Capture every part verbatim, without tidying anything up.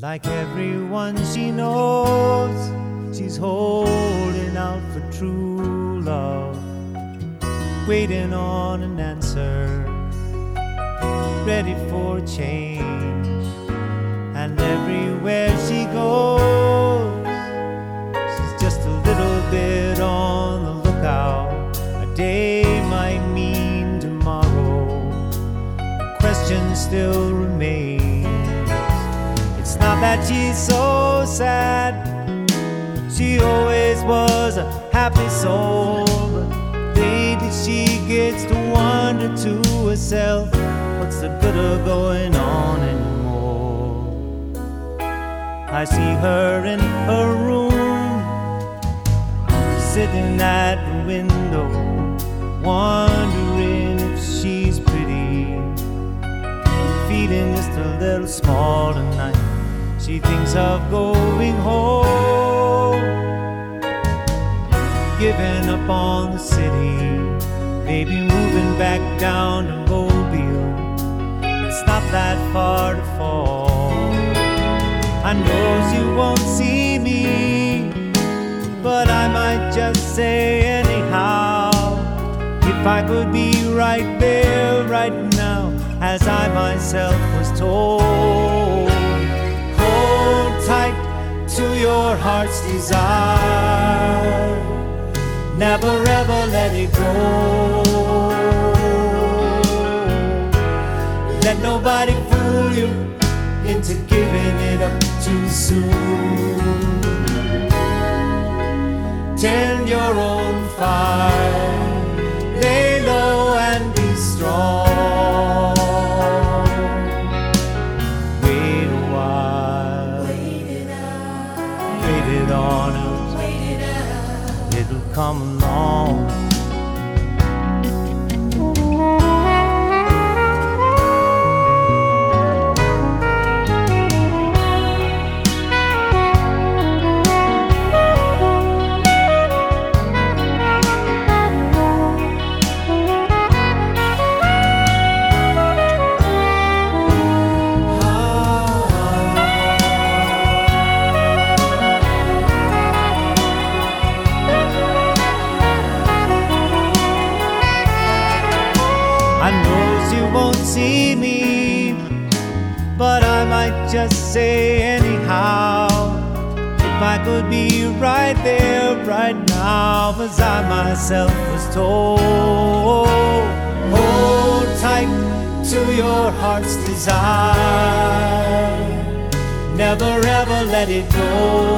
Like everyone she knows, she's holding out for true love, waiting on an answer, ready for change. And everywhere she goes, she's just a little bit on the lookout. A day might mean tomorrow. The question still remains. It's not that she's so sad, she always was a happy soul. But lately she gets to wonder to herself, what's the good of going on anymore? I see her in her room, sitting at the window, wondering if she's pretty, feeling just a little small tonight. She thinks of going home, giving up on the city, maybe moving back down to Mobile. It's not that far to fall. I know you won't see me, but I might just say anyhow, if I could be right there, right now, as I myself was told. Hold tight to your heart's desire, never ever let it go. Let nobody fool you into giving it up too soon. Tend your own fire, lay low and be strong. Wait a while, wait it out, wait it on out, wait it out. It'll come along. I know you won't see me, but I might just say anyhow, if I could be right there, right now, as I myself was told. Hold tight to your heart's desire, never ever let it go.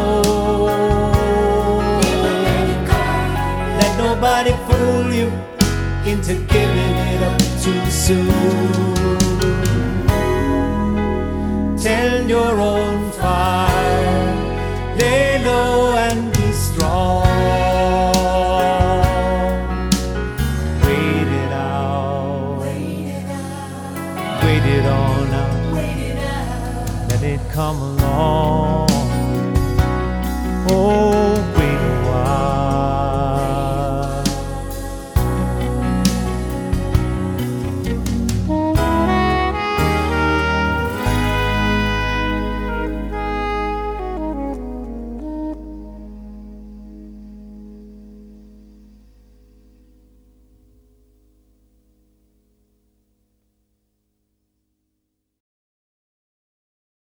Never let it go. Let nobody fool you into giving it up too soon. Tend your own fire, lay low and be strong. Wait it out, wait it out, wait it on out, wait it out. Let it come along. Oh.